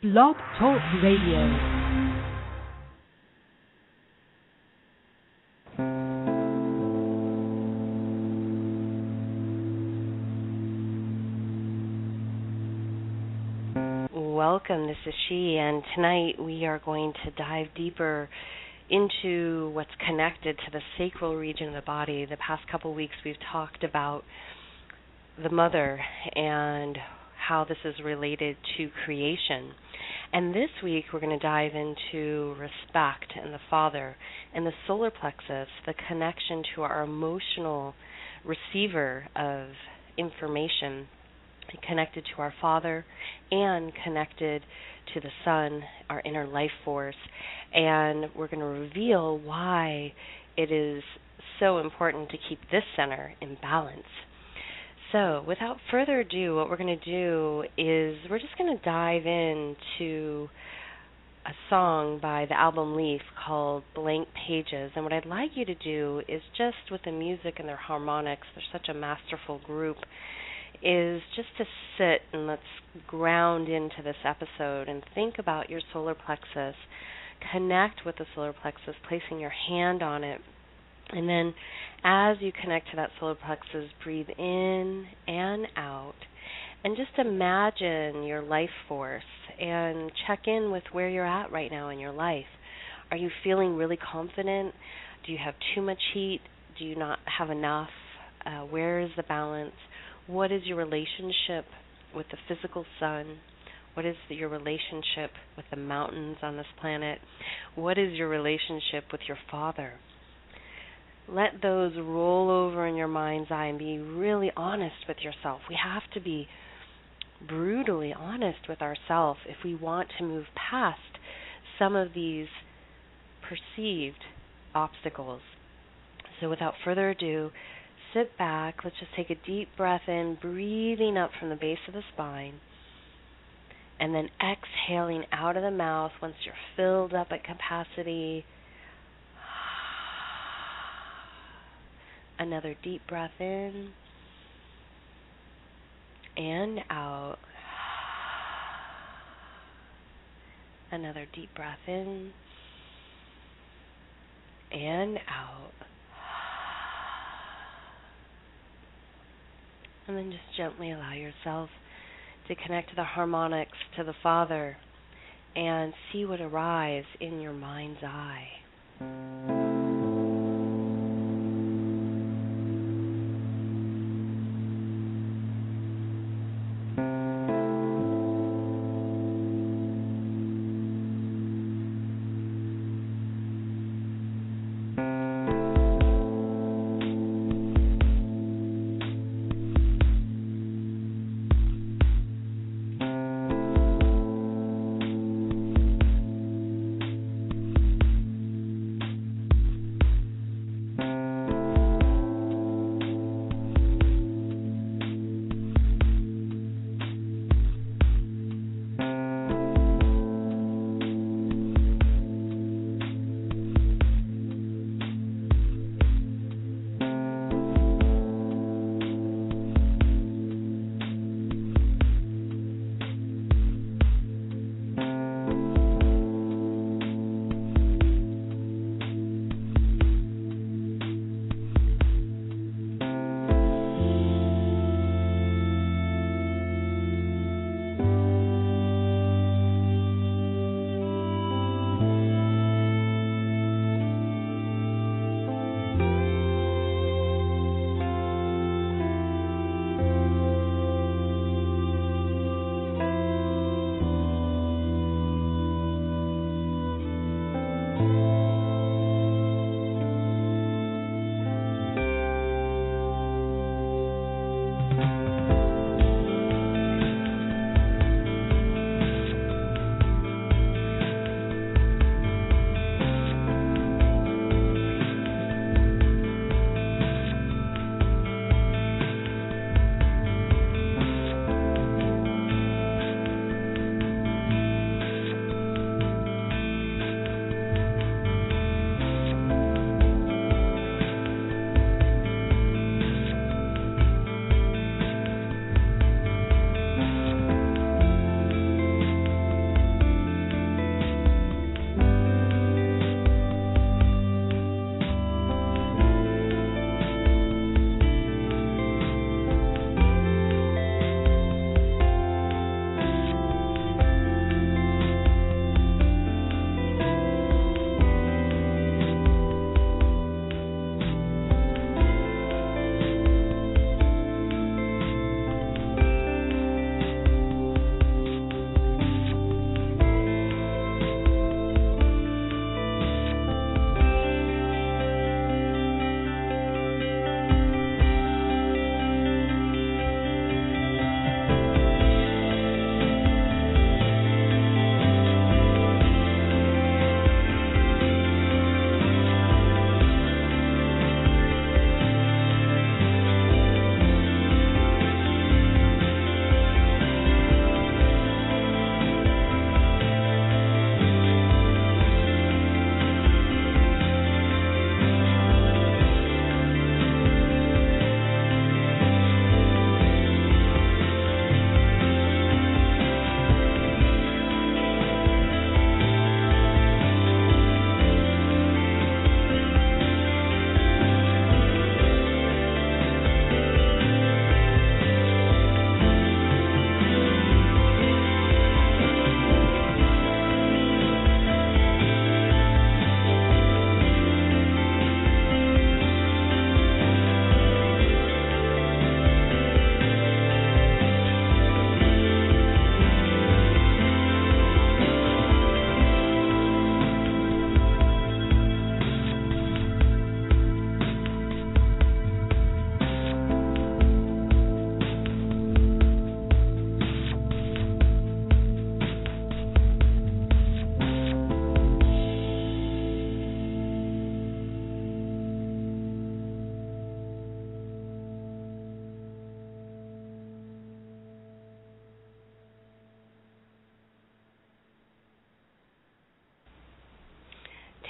Blog Talk Radio. Welcome, this is She, and tonight we are going to dive deeper into what's connected to the sacral region of the body. The past couple weeks we've talked about the mother and how this is related to creation. And this week we're going to dive into respect and the father and the solar plexus, the connection to our emotional receiver of information, connected to our father and connected to the sun, our inner life force. And we're going to reveal why it is so important to keep this center in balance. So without further ado, what we're going to do is we're just going to dive into a song by the album Leaf called Blank Pages. And what I'd like you to do is just with the music and their harmonics, they're such a masterful group, is just to sit and let's ground into this episode and think about your solar plexus. Connect with the solar plexus, placing your hand on it. And then as you connect to that solar plexus, breathe in and out. And just imagine your life force and check in with where you're at right now in your life. Are you feeling really confident? Do you have too much heat? Do you not have enough? Where is the balance? What is your relationship with the physical sun? What is your relationship with the mountains on this planet? What is your relationship with your father? Let those roll over in your mind's eye and be really honest with yourself. We have to be brutally honest with ourselves if we want to move past some of these perceived obstacles. So without further ado, sit back. Let's just take a deep breath in, breathing up from the base of the spine, and then exhaling out of the mouth once you're filled up at capacity. Another deep breath in and out. Another deep breath in and out. And then just gently allow yourself to connect to the harmonics, to the Father, and see what arrives in your mind's eye.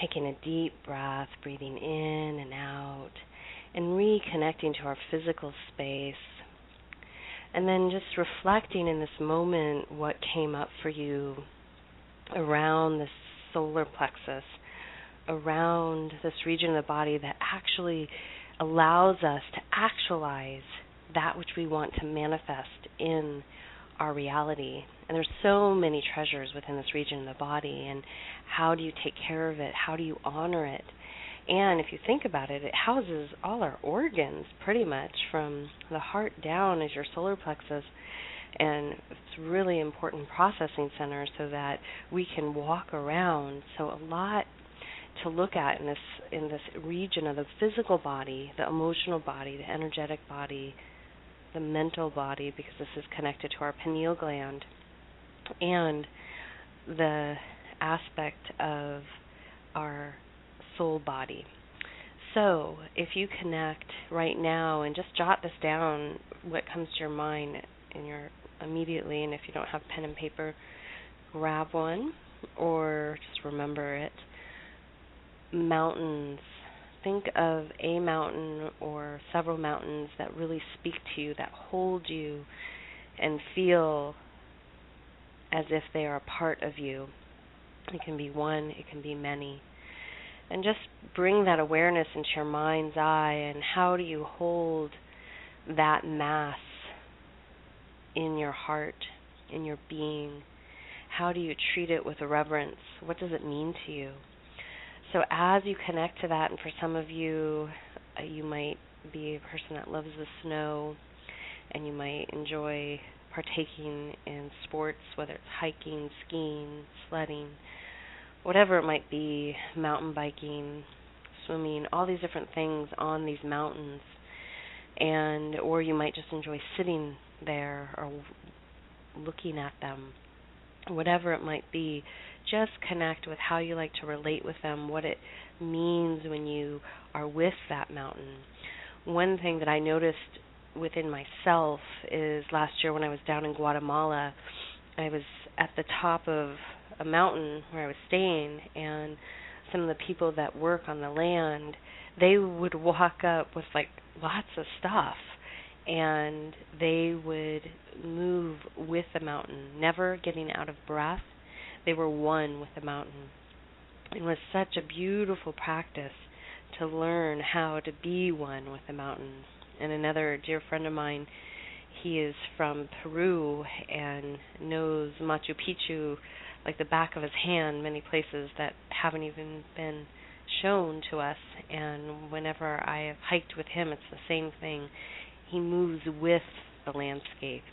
Taking a deep breath, breathing in and out, and reconnecting to our physical space. And then just reflecting in this moment what came up for you around the solar plexus, around this region of the body that actually allows us to actualize that which we want to manifest in our reality. And there's so many treasures within this region of the body, and how do you take care of it? How do you honor it? And if you think about it, it houses all our organs pretty much from the heart down as your solar plexus, and it's a really important processing center so that we can walk around. So a lot to look at in this region of the physical body, the emotional body, the energetic body, the mental body, because this is connected to our pineal gland, and the aspect of our soul body. So if you connect right now and just jot this down, what comes to your mind immediately, and if you don't have pen and paper, grab one or just remember it. Mountains. Think of a mountain or several mountains that really speak to you, that hold you and feel as if they are a part of you. It can be one, it can be many. And just bring that awareness into your mind's eye, and how do you hold that mass in your heart, in your being? How do you treat it with reverence? What does it mean to you? So as you connect to that, and for some of you, you might be a person that loves the snow, and you might enjoy partaking in sports, whether it's hiking, skiing, sledding, whatever it might be, mountain biking, swimming, all these different things on these mountains. Or you might just enjoy sitting there or looking at them. Whatever it might be, just connect with how you like to relate with them, what it means when you are with that mountain. One thing that I noticed within myself is last year when I was down in Guatemala, I was at the top of a mountain where I was staying, and some of the people that work on the land, they would walk up with like lots of stuff, and they would move with the mountain, never getting out of breath. They were one with the mountain. It was such a beautiful practice to learn how to be one with the mountain. And another dear friend of mine, he is from Peru and knows Machu Picchu like the back of his hand, many places that haven't even been shown to us. And whenever I have hiked with him, it's the same thing. He moves with the landscape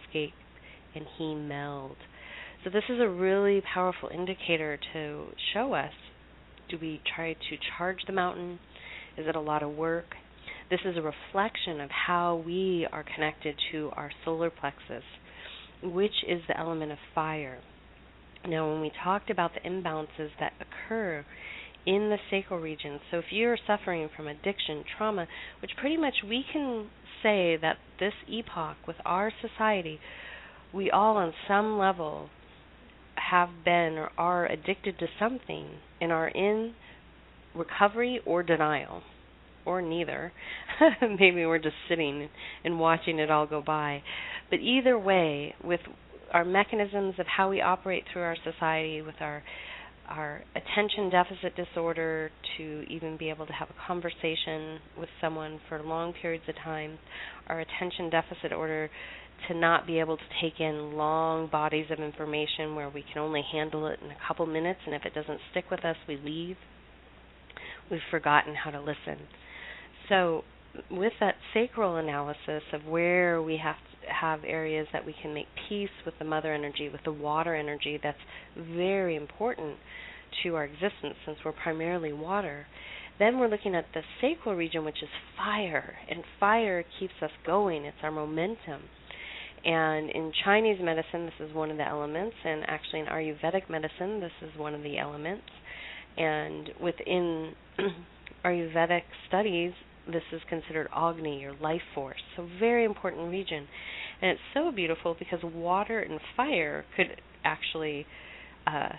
and he meld. So this is a really powerful indicator to show us, do we try to charge the mountain? Is it a lot of work? This is a reflection of how we are connected to our solar plexus, which is the element of fire. Now, when we talked about the imbalances that occur in the sacral region, so if you're suffering from addiction, trauma, which pretty much we can say that this epoch with our society, we all on some level have been or are addicted to something and are in recovery or denial, or neither. Maybe we're just sitting and watching it all go by. But either way, with our mechanisms of how we operate through our society, with our attention deficit disorder, to even be able to have a conversation with someone for long periods of time, our attention deficit order to not be able to take in long bodies of information where we can only handle it in a couple minutes, and if it doesn't stick with us, we leave. We've forgotten how to listen. So with that sacral analysis of where we have to have areas that we can make peace with the mother energy, with the water energy, that's very important to our existence since we're primarily water. Then we're looking at the sacral region, which is fire, and fire keeps us going. It's our momentum. And in Chinese medicine, this is one of the elements, and actually in Ayurvedic medicine, this is one of the elements. And within Ayurvedic studies, this is considered Agni, your life force. So very important region. And it's so beautiful because water and fire could actually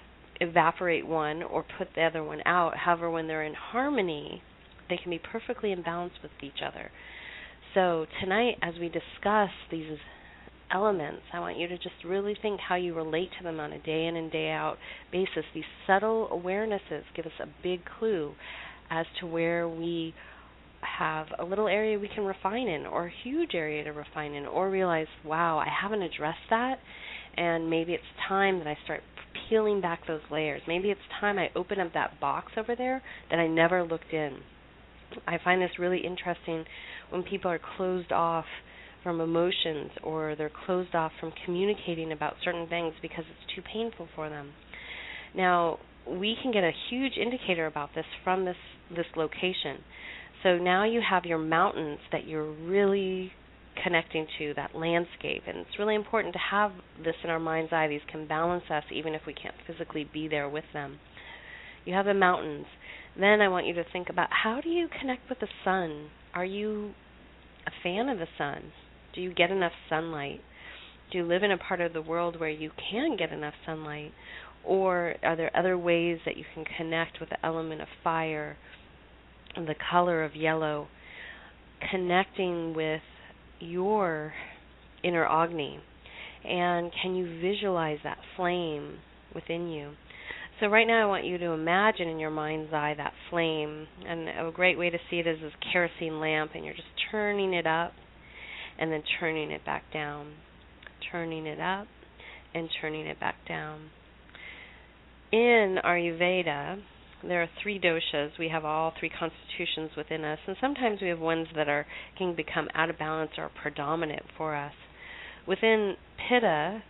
evaporate one or put the other one out. However, when they're in harmony, they can be perfectly in balance with each other. So tonight, as we discuss these elements, I want you to just really think how you relate to them on a day in and day out basis. These subtle awarenesses give us a big clue as to where we have a little area we can refine in, or a huge area to refine in, or realize, wow, I haven't addressed that, and maybe it's time that I start peeling back those layers. Maybe it's time I open up that box over there that I never looked in. I find this really interesting when people are closed off from emotions, or they're closed off from communicating about certain things because it's too painful for them. Now, we can get a huge indicator about this from this location. So now you have your mountains that you're really connecting to, that landscape, and it's really important to have this in our mind's eye. These can balance us even if we can't physically be there with them. You have the mountains. Then I want you to think about, how do you connect with the sun? Are you a fan of the sun? Do you get enough sunlight? Do you live in a part of the world where you can get enough sunlight? Or are there other ways that you can connect with the element of fire, the color of yellow, connecting with your inner Agni? And can you visualize that flame within you? So right now I want you to imagine in your mind's eye that flame, and a great way to see it is this kerosene lamp, and you're just turning it up and then turning it back down, turning it up and turning it back down. In Ayurveda, there are 3 doshas. We have all 3 constitutions within us, and sometimes we have ones that can become out of balance or predominant for us. Within Pitta,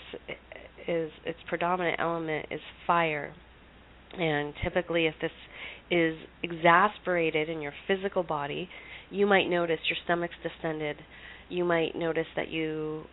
its predominant element is fire, and typically if this is exasperated in your physical body, you might notice your stomach's distended. You might notice that you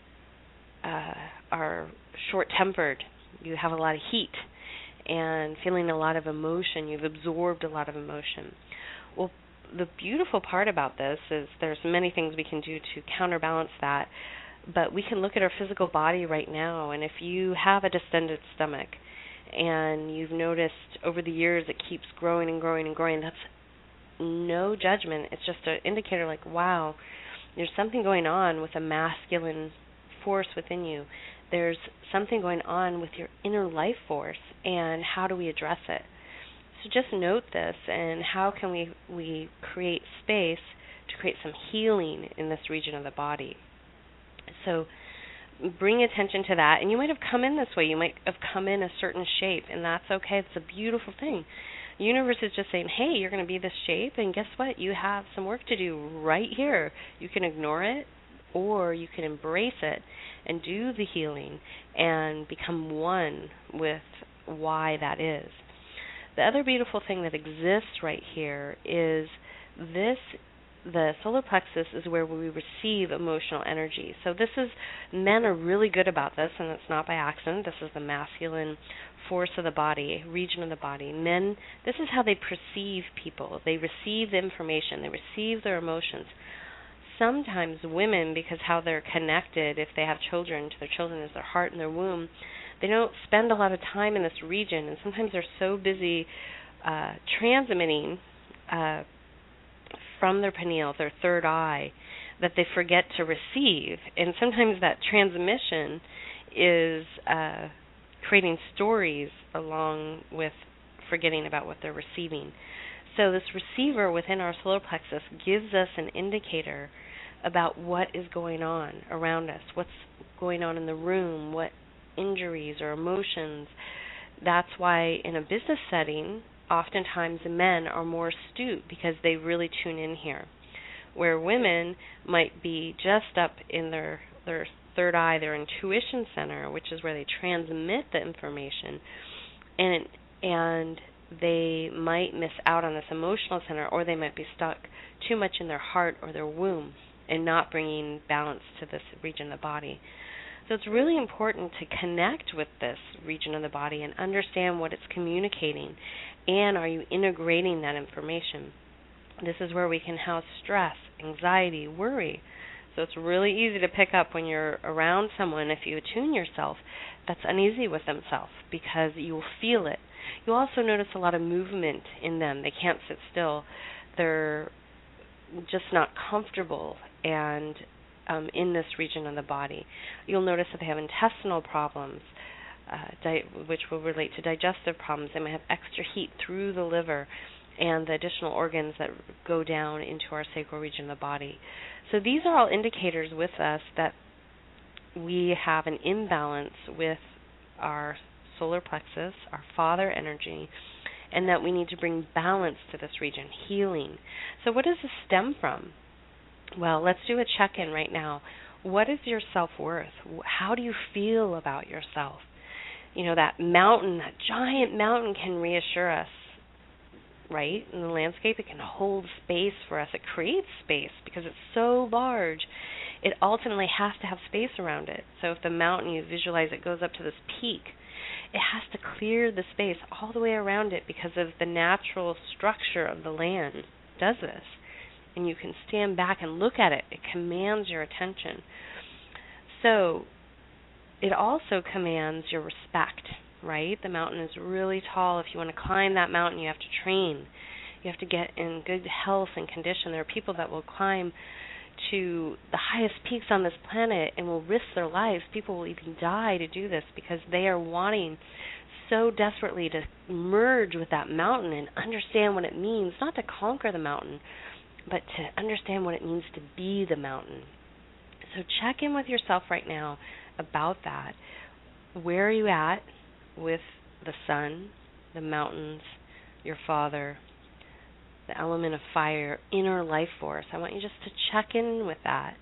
are short-tempered. You have a lot of heat and feeling a lot of emotion. You've absorbed a lot of emotion. Well, the beautiful part about this is there's many things we can do to counterbalance that, but we can look at our physical body right now, and if you have a distended stomach and you've noticed over the years it keeps growing and growing and growing, that's no judgment. It's just an indicator like, wow, there's something going on with a masculine force within you. There's something going on with your inner life force, and how do we address it? So just note this, and how can we create space to create some healing in this region of the body? So bring attention to that, and you might have come in this way. You might have come in a certain shape, and that's okay. It's a beautiful thing. The universe is just saying, hey, you're going to be this shape, and guess what? You have some work to do right here. You can ignore it, or you can embrace it and do the healing and become one with why that is. The other beautiful thing that exists right here is the solar plexus is where we receive emotional energy. So men are really good about this, and it's not by accident. This is the masculine force of the body, region of the body. Men, this is how they perceive people. They receive the information. They receive their emotions. Sometimes women, because how they're connected, if they have children, to their children is their heart and their womb, they don't spend a lot of time in this region, and sometimes they're so busy transmitting from their pineal, their third eye, that they forget to receive. And sometimes that transmission is creating stories along with forgetting about what they're receiving. So this receiver within our solar plexus gives us an indicator about what is going on around us, what's going on in the room, what injuries or emotions. That's why in a business setting, oftentimes the men are more astute because they really tune in here, where women might be just up in their third eye, their intuition center, which is where they transmit the information, and they might miss out on this emotional center, or they might be stuck too much in their heart or their womb and not bringing balance to this region of the body. So it's really important to connect with this region of the body and understand what it's communicating, and are you integrating that information. This is where we can house stress, anxiety, worry. So it's really easy to pick up when you're around someone, if you attune yourself, that's uneasy with themselves, because you will feel it. You'll also notice a lot of movement in them. They can't sit still. They're just not comfortable and in this region of the body. You'll notice that they have intestinal problems, which will relate to digestive problems. They might have extra heat through the liver and the additional organs that go down into our sacral region of the body. So these are all indicators with us that we have an imbalance with our solar plexus, our father energy, and that we need to bring balance to this region, healing. So what does this stem from? Well, let's do a check-in right now. What is your self-worth? How do you feel about yourself? You know, that mountain, that giant mountain can reassure us, right? In the landscape, it can hold space for us. It creates space because it's so large. It ultimately has to have space around it. So if the mountain, you visualize it goes up to this peak, it has to clear the space all the way around it because of the natural structure of the land. It does this. And you can stand back and look at it. It commands your attention. So it also commands your respect, right? The mountain is really tall. If you want to climb that mountain, you have to train. You have to get in good health and condition. There are people that will climb to the highest peaks on this planet and will risk their lives. People will even die to do this because they are wanting so desperately to merge with that mountain and understand what it means, not to conquer the mountain, but to understand what it means to be the mountain. So check in with yourself right now about that. Where are you at with the sun, the mountains, your father, the element of fire, inner life force? I want you just to check in with that.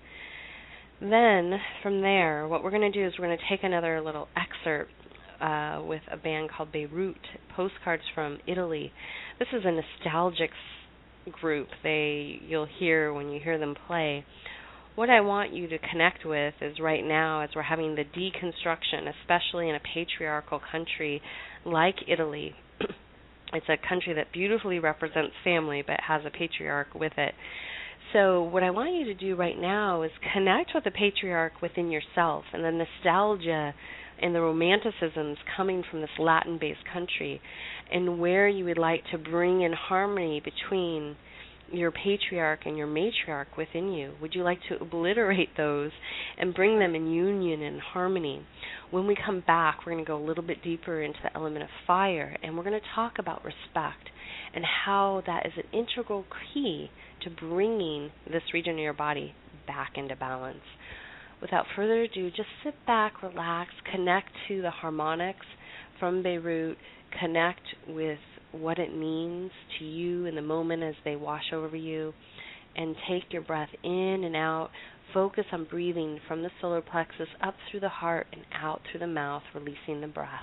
Then, from there, what we're going to do is we're going to take another little excerpt with a band called Beirut, Postcards from Italy. This is a nostalgic group you'll hear when you hear them play. What I want you to connect with is right now, as we're having the deconstruction, especially in a patriarchal country like Italy. It's a country that beautifully represents family but has a patriarch with it. So what I want you to do right now is connect with the patriarch within yourself and the nostalgia and the romanticisms coming from this Latin-based country, and where you would like to bring in harmony between your patriarch and your matriarch within you. Would you like to obliterate those and bring them in union and harmony? When we come back, we're going to go a little bit deeper into the element of fire, and we're going to talk about respect and how that is an integral key to bringing this region of your body back into balance. Without further ado, just sit back, relax, connect to the harmonics from Beirut, connect with what it means to you in the moment as they wash over you, and take your breath in and out. Focus on breathing from the solar plexus up through the heart and out through the mouth, releasing the breath.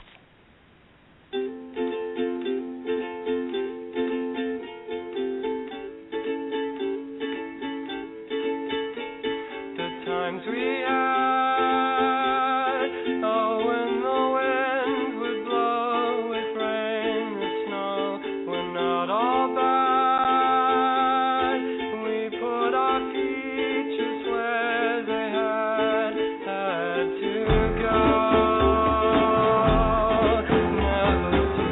The times we had, oh, when the wind would blow with rain and snow, were not all bad. We put our feet just where they had to go, never to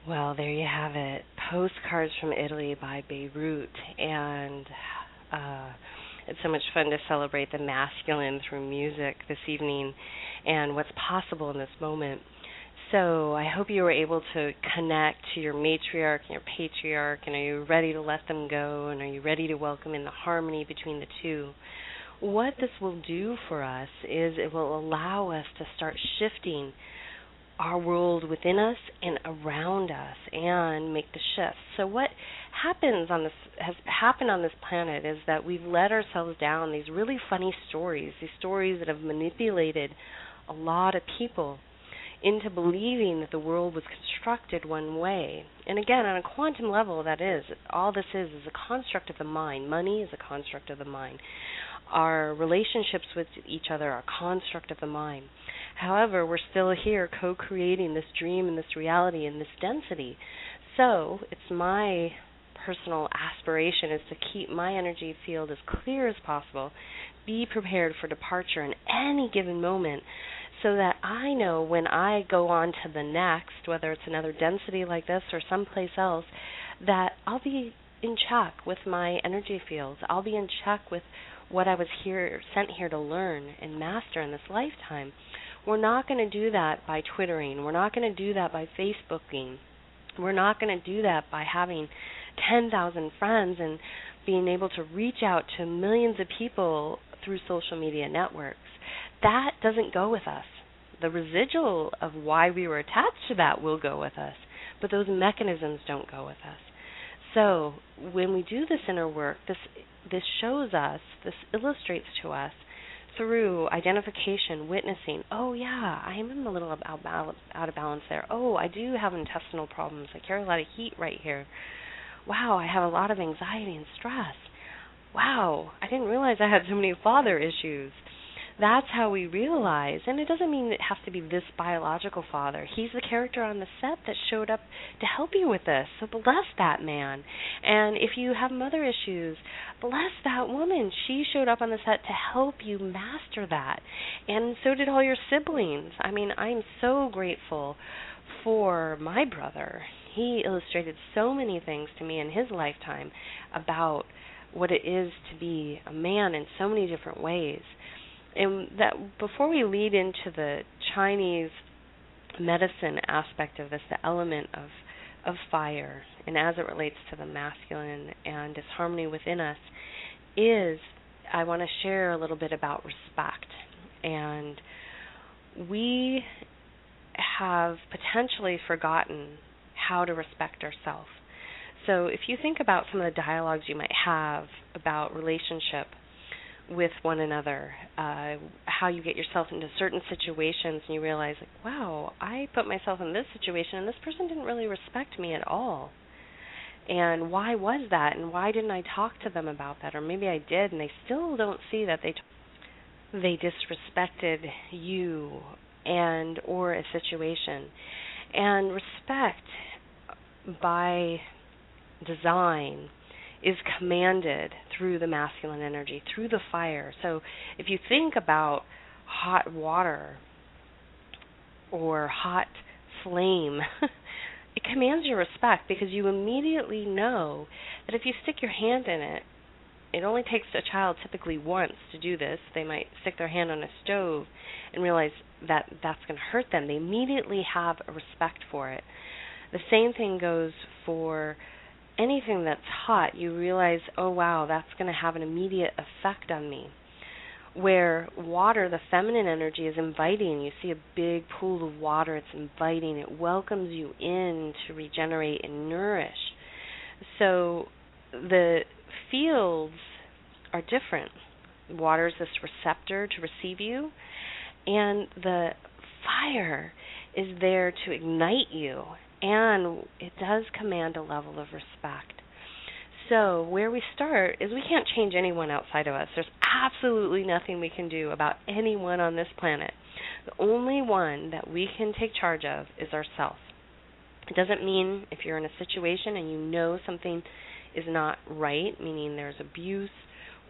Well, there you have it. Postcards from Italy by Beirut. And it's so much fun to celebrate the masculine through music this evening and what's possible in this moment. So I hope you were able to connect to your matriarch and your patriarch, and are you ready to let them go, and are you ready to welcome in the harmony between the two? What this will do for us is it will allow us to start shifting our world within us and around us and make the shift. So what has happened on this planet is that we've let ourselves down these really funny stories, these stories that have manipulated a lot of people into believing that the world was constructed one way. And again, on a quantum level, that is. All this is a construct of the mind. Money is a construct of the mind. Our relationships with each other are a construct of the mind. However, we're still here co-creating this dream and this reality and this density. So it's my personal aspiration is to keep my energy field as clear as possible, be prepared for departure in any given moment, so that I know when I go on to the next, whether it's another density like this or someplace else, that I'll be in check with my energy fields. I'll be in check with what I was sent here to learn and master in this lifetime. We're not going to do that by Twittering. We're not going to do that by Facebooking. We're not going to do that by having 10,000 friends and being able to reach out to millions of people through social media networks. That doesn't go with us. The residual of why we were attached to that will go with us, but those mechanisms don't go with us. So when we do this inner work, this shows us, this illustrates to us through identification, witnessing, oh yeah, I am a little out of balance there. Oh, I do have intestinal problems. I carry a lot of heat right here. Wow, I have a lot of anxiety and stress. Wow, I didn't realize I had so many father issues. That's how we realize, and it doesn't mean it has to be this biological father. He's the character on the set that showed up to help you with this, so bless that man. And if you have mother issues, bless that woman. She showed up on the set to help you master that, and so did all your siblings. I mean, I'm so grateful for my brother. He illustrated so many things to me in his lifetime about what it is to be a man in so many different ways. And that before we lead into the Chinese medicine aspect of this, the element of fire, and as it relates to the masculine and its harmony within us, is I want to share a little bit about respect. And we have potentially forgotten how to respect ourselves. So if you think about some of the dialogues you might have about relationship with one another, how you get yourself into certain situations and you realize, like, wow, I put myself in this situation and this person didn't really respect me at all. And why was that? And why didn't I talk to them about that? Or maybe I did and they still don't see that they disrespected you and or a situation. And respect by design is commanded through the masculine energy, through the fire. So if you think about hot water or hot flame, it commands your respect because you immediately know that if you stick your hand in it, it only takes a child typically once to do this. They might stick their hand on a stove and realize that that's going to hurt them. They immediately have a respect for it. The same thing goes for anything that's hot. You realize, oh wow, that's going to have an immediate effect on me. Where water, the feminine energy, is inviting. You see a big pool of water, it's inviting, it welcomes you in to regenerate and nourish. So the fields are different. Water is this receptor to receive you, and the fire is there to ignite you. And it does command a level of respect. So where we start is we can't change anyone outside of us. There's absolutely nothing we can do about anyone on this planet. The only one that we can take charge of is ourselves. It doesn't mean if you're in a situation and you know something is not right, meaning there's abuse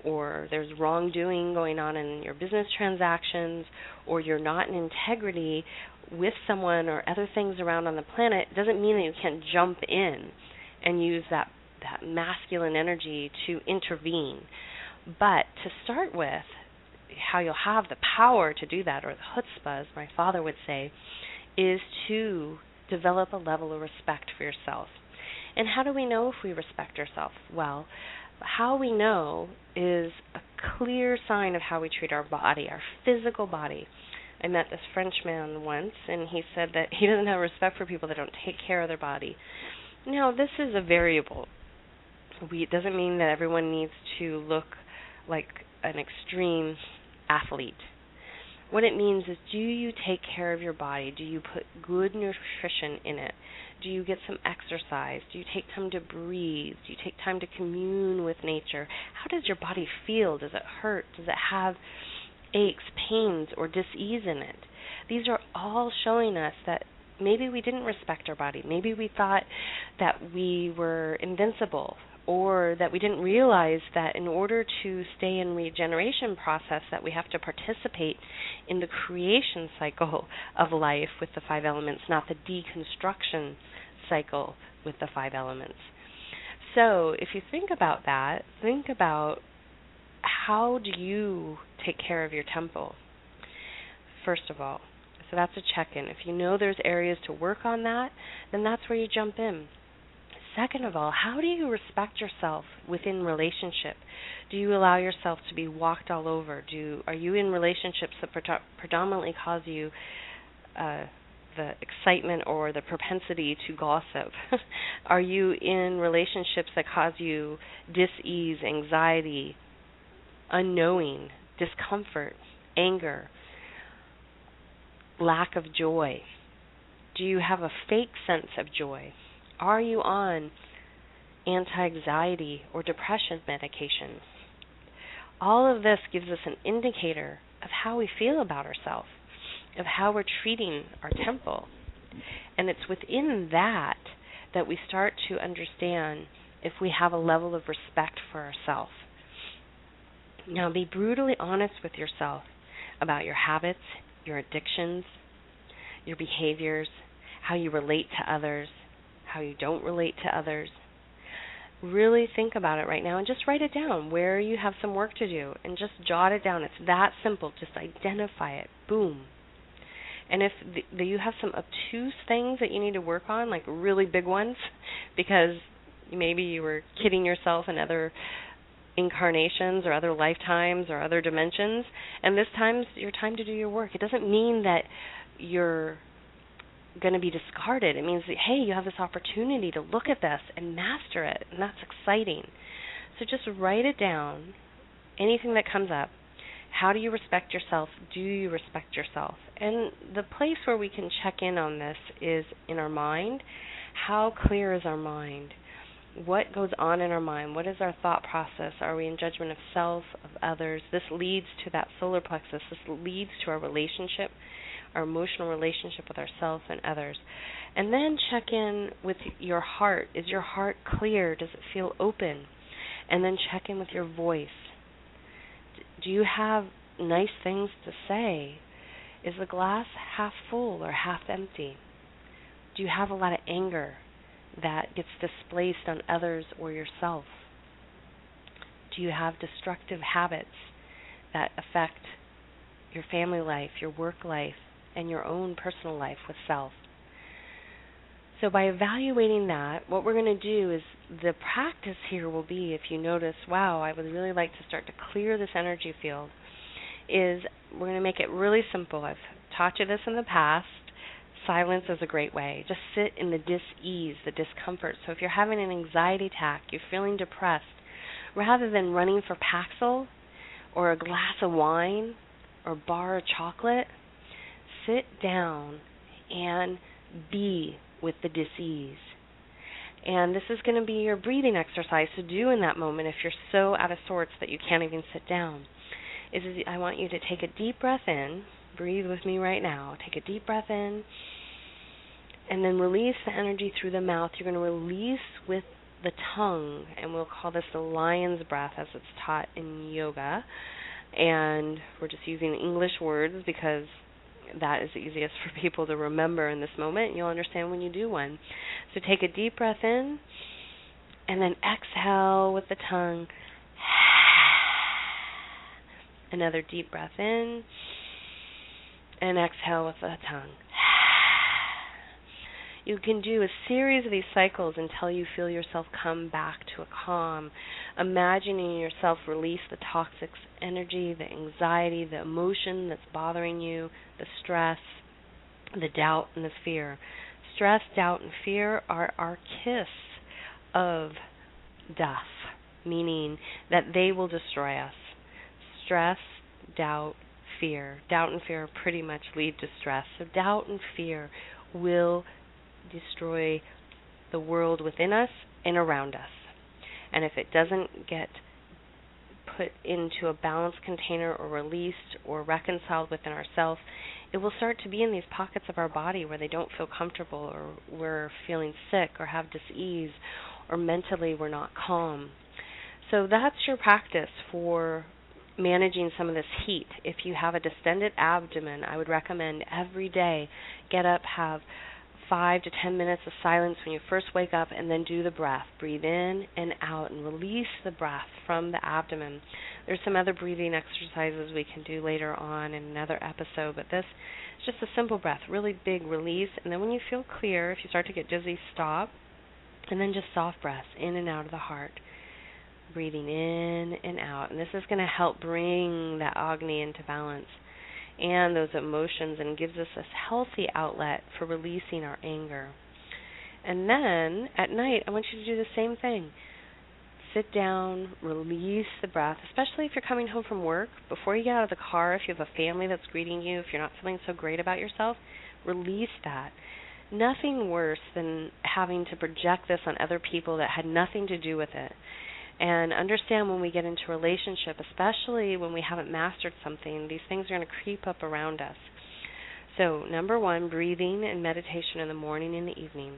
or there's wrongdoing going on in your business transactions, or you're not in integrity with someone or other things around on the planet, it doesn't mean that you can't jump in and use that masculine energy to intervene. But to start with, how you'll have the power to do that, or the chutzpah, as my father would say, is to develop a level of respect for yourself. And how do we know if we respect ourselves? Well, how we know is a clear sign of how we treat our body, our physical body. I met this Frenchman once, and he said that he doesn't have respect for people that don't take care of their body. Now, this is a variable. It doesn't mean that everyone needs to look like an extreme athlete. What it means is, do you take care of your body? Do you put good nutrition in it? Do you get some exercise? Do you take time to breathe? Do you take time to commune with nature? How does your body feel? Does it hurt? Does it have aches, pains, or dis-ease in it? These are all showing us that maybe we didn't respect our body. Maybe we thought that we were invincible, or that we didn't realize that in order to stay in regeneration process that we have to participate in the creation cycle of life with the 5 elements, not the deconstruction cycle with the 5 elements. So if you think about that, think about, how do you take care of your temple? First of all, so that's a check-in. If you know there's areas to work on that, then that's where you jump in. Second of all, how do you respect yourself within relationship? Do you allow yourself to be walked all over? Are you in relationships that predominantly cause you the excitement or the propensity to gossip? Are you in relationships that cause you dis-ease, anxiety, unknowing, discomfort, anger, lack of joy? Do you have a fake sense of joy? Are you on anti-anxiety or depression medication? All of this gives us an indicator of how we feel about ourselves, of how we're treating our temple. And it's within that that we start to understand if we have a level of respect for ourselves. Now, be brutally honest with yourself about your habits, your addictions, your behaviors, how you relate to others, how you don't relate to others. Really think about it right now and just write it down where you have some work to do, and just jot it down. It's that simple. Just identify it. Boom. And if you have some obtuse things that you need to work on, like really big ones, because maybe you were kidding yourself in other incarnations or other lifetimes or other dimensions, and this time's your time to do your work. It doesn't mean that you're going to be discarded. It means that, hey, you have this opportunity to look at this and master it, and that's exciting. So just write it down, anything that comes up. How do you respect yourself? Do you respect yourself? And the place where we can check in on this is in our mind. How clear is our mind? What goes on in our mind? What is our thought process? Are we in judgment of self, of others? This leads to that solar plexus. This leads to our relationship, our emotional relationship with ourselves and others. And then check in with your heart. Is your heart clear? Does it feel open? And then check in with your voice. Do you have nice things to say? Is the glass half full or half empty? Do you have a lot of anger that gets displaced on others or yourself? Do you have destructive habits that affect your family life, your work life, and your own personal life with self? So by evaluating that, what we're going to do is, the practice here will be, if you notice, wow, I would really like to start to clear this energy field, is we're going to make it really simple. I've taught you this in the past. Silence is a great way. Just sit in the dis-ease, the discomfort. So if you're having an anxiety attack, you're feeling depressed, rather than running for Paxil or a glass of wine or a bar of chocolate, sit down and be with the dis-ease. And this is going to be your breathing exercise to do in that moment if you're so out of sorts that you can't even sit down. I want you to take a deep breath in. Breathe with me right now. Take a deep breath in, and then release the energy through the mouth. You're going to release with the tongue, and we'll call this the lion's breath as it's taught in yoga. And we're just using English words because that is the easiest for people to remember in this moment. You'll understand when you do one. So take a deep breath in, and then exhale with the tongue. Another deep breath in, and exhale with the tongue. You can do a series of these cycles until you feel yourself come back to a calm, imagining yourself release the toxic energy, the anxiety, the emotion that's bothering you, the stress, the doubt, and the fear. Stress, doubt, and fear are our kiss of death, meaning that they will destroy us. Stress, doubt, fear. Doubt and fear pretty much lead to stress. So doubt and fear will destroy the world within us and around us. And if it doesn't get put into a balanced container or released or reconciled within ourselves, it will start to be in these pockets of our body where they don't feel comfortable, or we're feeling sick or have dis-ease, or mentally we're not calm. So that's your practice for managing some of this heat. If you have a distended abdomen, I would recommend every day get up, have 5 to 10 minutes of silence when you first wake up, and then do the breath. Breathe in and out and release the breath from the abdomen. There's some other breathing exercises we can do later on in another episode, but this is just a simple breath, really big release. And then when you feel clear, if you start to get dizzy, stop, and then just soft breaths in and out of the heart. Breathing in and out. And this is going to help bring that Agni into balance and those emotions, and gives us this healthy outlet for releasing our anger. And then at night, I want you to do the same thing. Sit down, release the breath, especially if you're coming home from work. Before you get out of the car, if you have a family that's greeting you, if you're not feeling so great about yourself, release that. Nothing worse than having to project this on other people that had nothing to do with it. And understand when we get into a relationship, especially when we haven't mastered something, these things are going to creep up around us. So, number 1, breathing and meditation in the morning and the evening.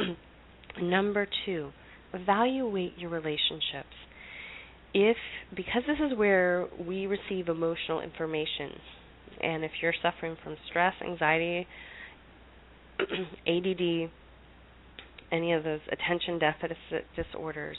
Number 2, evaluate your relationships. Because this is where we receive emotional information, and if you're suffering from stress, anxiety, ADD, any of those attention deficit disorders,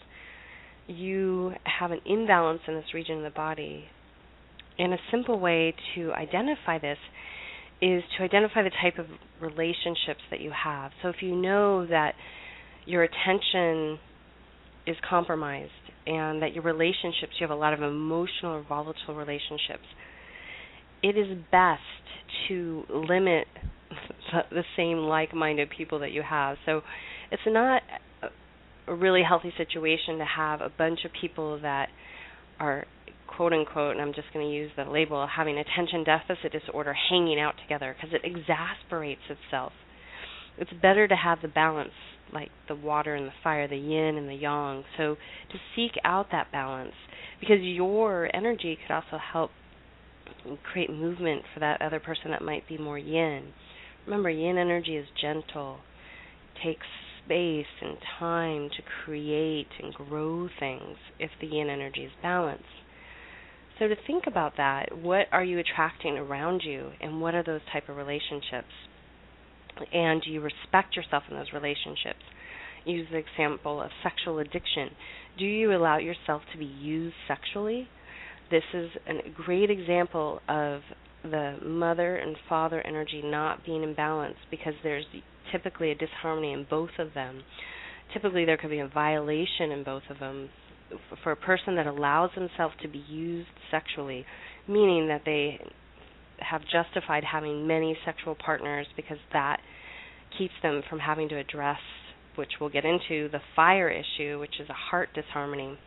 you have an imbalance in this region of the body. And a simple way to identify this is to identify the type of relationships that you have. So if you know that your attention is compromised and that your relationships, you have a lot of emotional or volatile relationships, it is best to limit the same like-minded people that you have. So it's not a really healthy situation to have a bunch of people that are, quote unquote, and I'm just going to use the label, having attention deficit disorder hanging out together, because it exasperates itself. It's better to have the balance, like the water and the fire, the yin and the yang. So to seek out that balance, because your energy could also help create movement for that other person that might be more yin. Remember, yin energy is gentle, takes space and time to create and grow things if the yin energy is balanced. So to think about that, what are you attracting around you, and what are those type of relationships? And do you respect yourself in those relationships? Use the example of sexual addiction. Do you allow yourself to be used sexually? This is a great example of the mother and father energy not being in balance, because there's typically a disharmony in both of them. Typically there could be a violation in both of them. For a person that allows themselves to be used sexually, meaning that they have justified having many sexual partners because that keeps them from having to address, which we'll get into, the fire issue, which is a heart disharmony,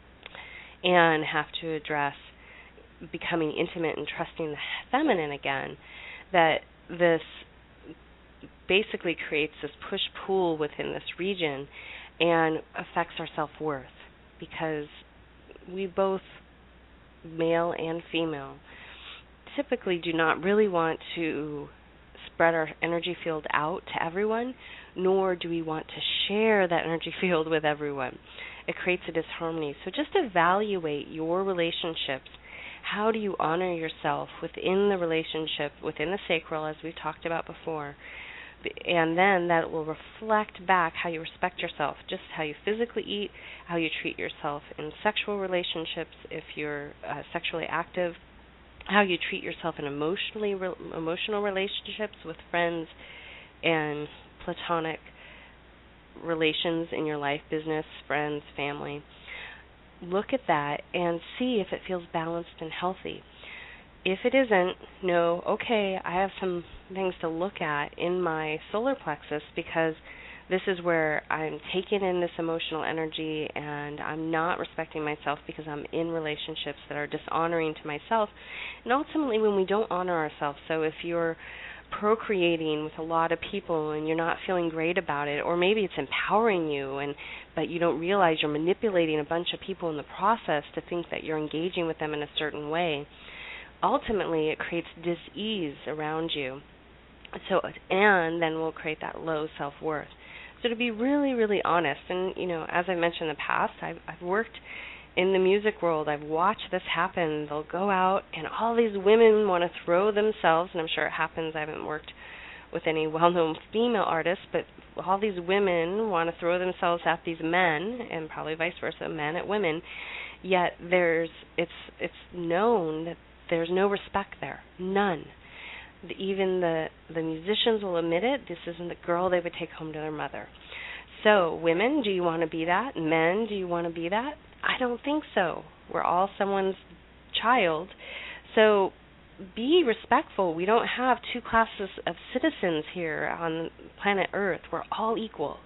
and have to address becoming intimate and trusting the feminine again, that this basically creates this push-pull within this region and affects our self-worth, because we both, male and female, typically do not really want to spread our energy field out to everyone, nor do we want to share that energy field with everyone. It creates a disharmony. So just evaluate your relationships. How do you honor yourself within the relationship, within the sacral, as we've talked about before? And then that will reflect back how you respect yourself, just how you physically eat, how you treat yourself in sexual relationships if you're sexually active, how you treat yourself in emotional relationships with friends and platonic relations in your life, business, friends, family. Look at that and see if it feels balanced and healthy. If it isn't, know, okay, I have some things to look at in my solar plexus because this is where I'm taking in this emotional energy and I'm not respecting myself because I'm in relationships that are dishonoring to myself. And ultimately, when we don't honor ourselves, so if you're procreating with a lot of people and you're not feeling great about it, or maybe it's empowering you but you don't realize you're manipulating a bunch of people in the process to think that you're engaging with them in a certain way, ultimately it creates dis-ease around you. So, and then we'll create that low self-worth. So to be really, really honest, and as I mentioned in the past, I've worked in the music world. I've watched this happen. They'll go out and all these women want to throw themselves, and I'm sure it happens. I haven't worked with any well-known female artists, but all these women want to throw themselves at these men, and probably vice versa, men at women. Yet it's known that there's no respect there, none. Even the musicians will admit it. This isn't the girl they would take home to their mother. So, women, do you want to be that? Men, do you want to be that? I don't think so. We're all someone's child. So be respectful. We don't have two classes of citizens here on planet Earth. We're all equal.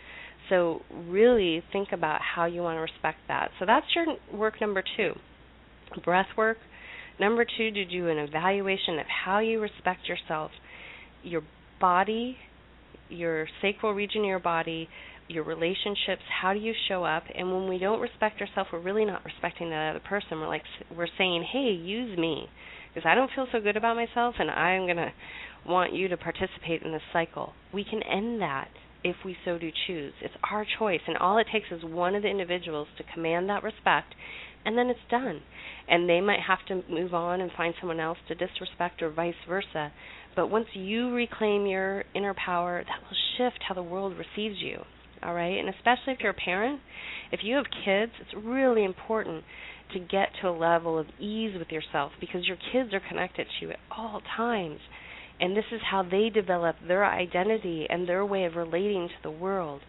So really think about how you want to respect that. So that's your work number 2. Breath work. Number 2, to do an evaluation of how you respect yourself, your body, your sacral region of your body, your relationships, how do you show up? And when we don't respect ourselves, we're really not respecting that other person. We're saying, hey, use me, because I don't feel so good about myself, and I'm going to want you to participate in this cycle. We can end that if we so do choose. It's our choice, and all it takes is one of the individuals to command that respect, and then it's done. And they might have to move on and find someone else to disrespect or vice versa. But once you reclaim your inner power, that will shift how the world receives you. All right? And especially if you're a parent, if you have kids, it's really important to get to a level of ease with yourself, because your kids are connected to you at all times. And this is how they develop their identity and their way of relating to the world.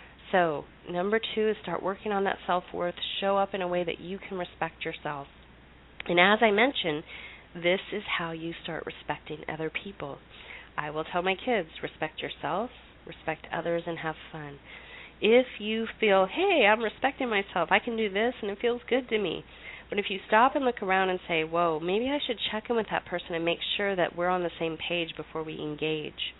So, number 2 is start working on that self-worth. Show up in a way that you can respect yourself. And as I mentioned, this is how you start respecting other people. I will tell my kids, respect yourself, respect others, and have fun. If you feel, hey, I'm respecting myself, I can do this, and it feels good to me. But if you stop and look around and say, whoa, maybe I should check in with that person and make sure that we're on the same page before we engage.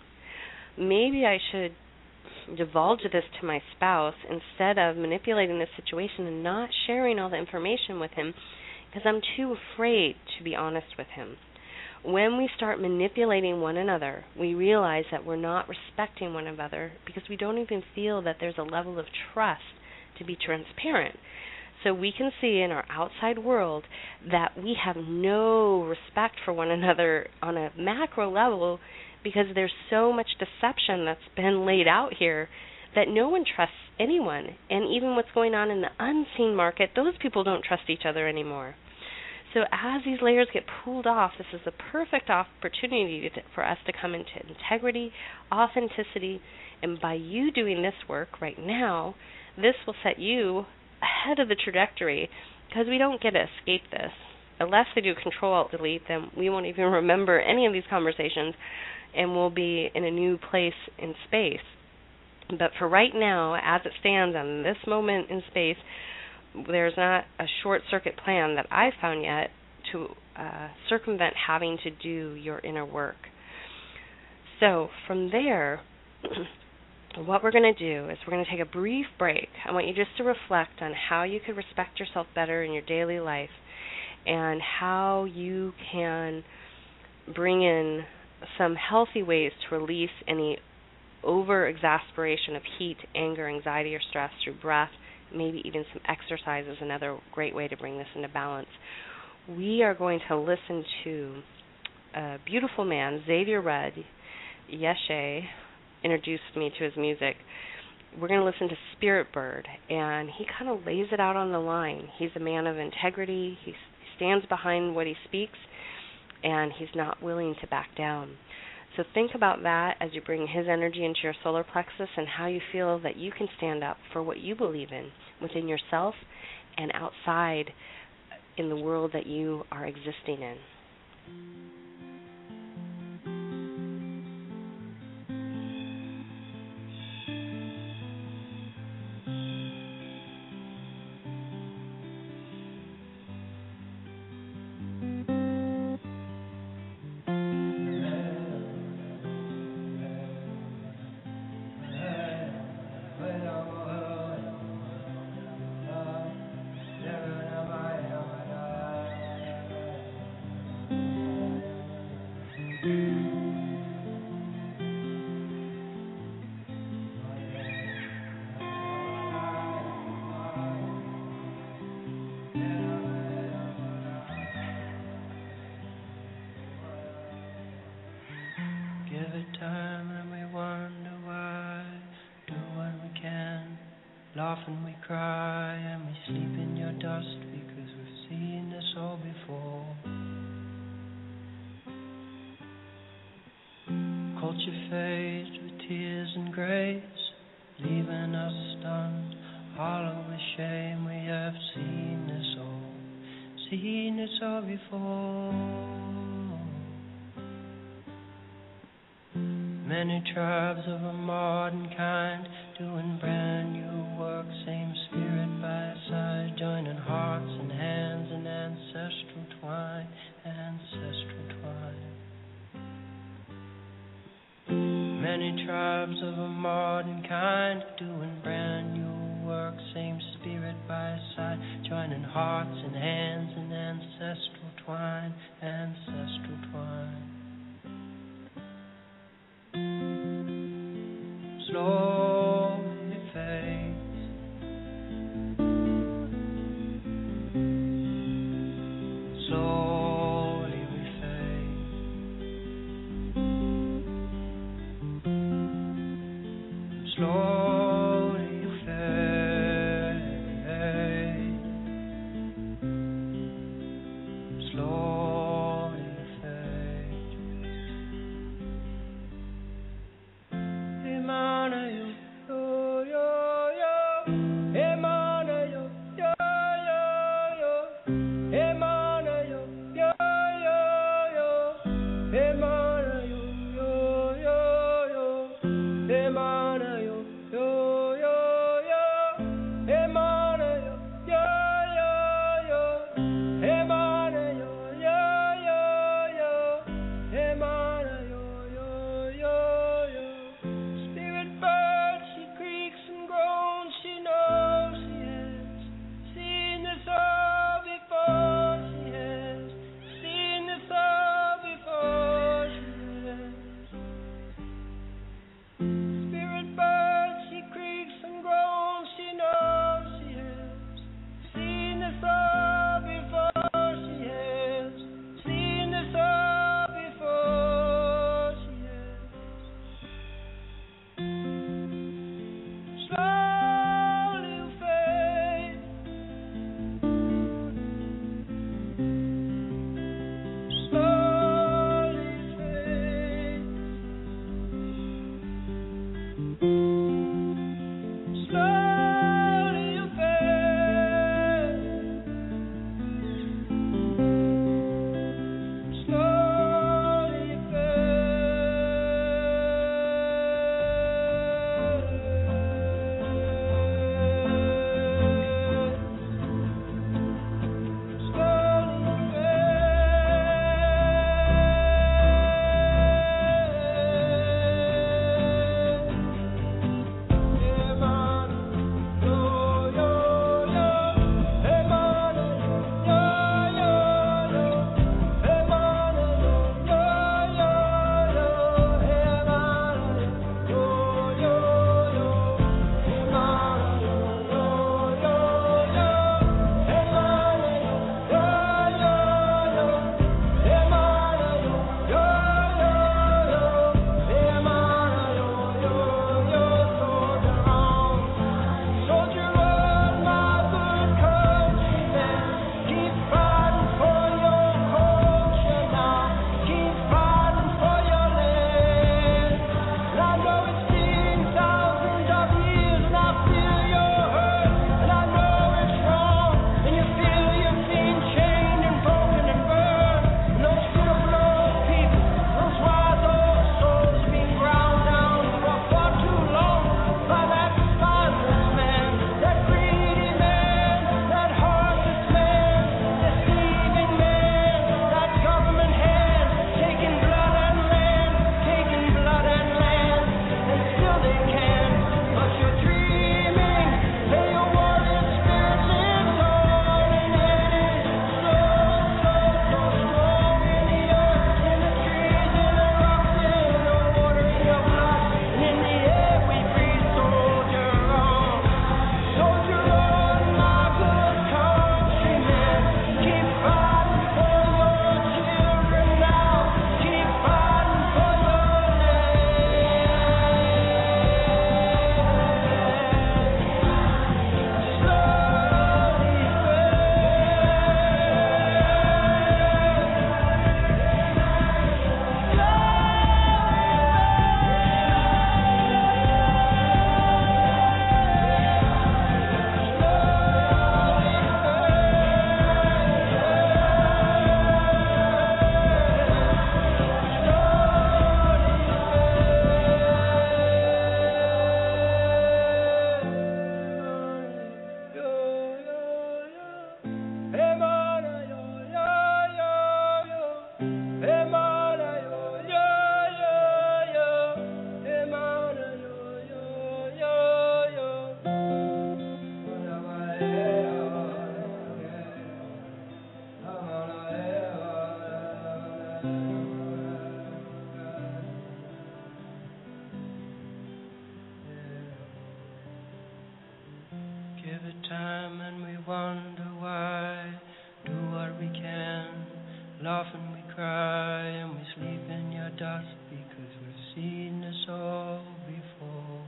Maybe I should divulge this to my spouse instead of manipulating the situation and not sharing all the information with him because I'm too afraid to be honest with him. When we start manipulating one another, we realize that we're not respecting one another because we don't even feel that there's a level of trust to be transparent. So we can see in our outside world that we have no respect for one another on a macro level because there's so much deception that's been laid out here that no one trusts anyone. And even what's going on in the unseen market, those people don't trust each other anymore. So as these layers get pulled off, this is the perfect opportunity for us to come into integrity, authenticity, and by you doing this work right now, this will set you ahead of the trajectory, because we don't get to escape this. Unless they do Control-Alt-Delete, then we won't even remember any of these conversations, and we'll be in a new place in space. But for right now, as it stands on this moment in space, there's not a short-circuit plan that I've found yet to circumvent having to do your inner work. So from there, what we're going to do is we're going to take a brief break. I want you just to reflect on how you could respect yourself better in your daily life and how you can bring in some healthy ways to release any over exasperation of heat, anger, anxiety, or stress through breath, maybe even some exercise is another great way to bring this into balance. We are going to listen to a beautiful man, Xavier Rudd. Yeshe introduced me to his music. We're going to listen to Spirit Bird, and he kind of lays it out on the line. He's a man of integrity. He stands behind what he speaks, and he's not willing to back down. So think about that as you bring his energy into your solar plexus and how you feel that you can stand up for what you believe in within yourself and outside in the world that you are existing in. Often we cry and we sleep in your dust because we've seen this all before. Culture fades with tears and grace, leaving us stunned, hollow with shame. We have seen this all before. Many tribes of a modern kind doing brand new work, same spirit by side, joining hearts and hands in ancestral twine. Many tribes of a modern kind doing brand new work, same spirit by side, joining hearts and hands in ancestral twine. Slowly fades, slowly we fade, slowly you fade, slowly you fade. Emana yo. Yo give it time and we wonder why. Do what we can, laugh and we cry, and we sleep in your dust because we've seen this all before.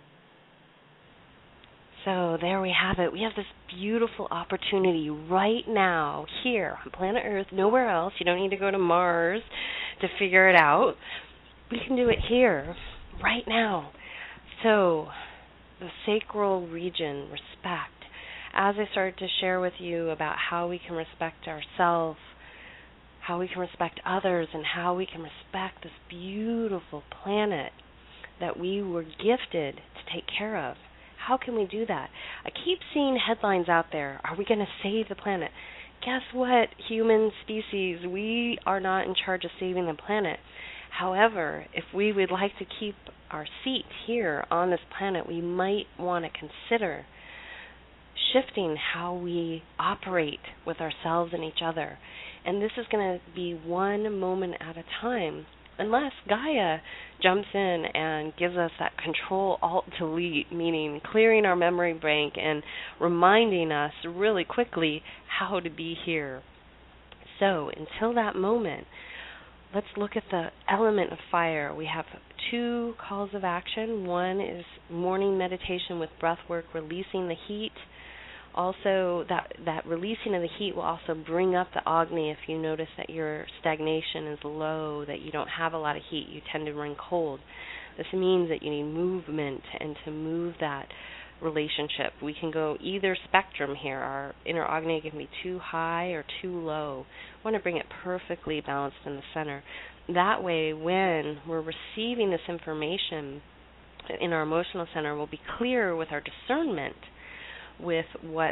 So there we have it. We have this beautiful opportunity right now, here on planet Earth, nowhere else. You don't need to go to Mars to figure it out. We can do it here, right now. So, the sacral region, respect. As I started to share with you about how we can respect ourselves, how we can respect others, and how we can respect this beautiful planet that we were gifted to take care of. How can we do that? I keep seeing headlines out there. Are we going to save the planet? Guess what, human species? We are not in charge of saving the planet. However, if we would like to keep our seat here on this planet, we might want to consider shifting how we operate with ourselves and each other. And this is going to be one moment at a time, unless Gaia jumps in and gives us that Control-Alt-Delete, meaning clearing our memory bank and reminding us really quickly how to be here. So until that moment, let's look at the element of fire. We have 2 calls of action. One is morning meditation with breath work, releasing the heat. Also, that releasing of the heat will also bring up the Agni. If you notice that your stagnation is low, that you don't have a lot of heat, you tend to run cold. This means that you need movement, and to move that relationship, we can go either spectrum here. Our inner Agni can be too high or too low. We want to bring it perfectly balanced in the center. That way, when we're receiving this information in our emotional center, we'll be clear with our discernment with what's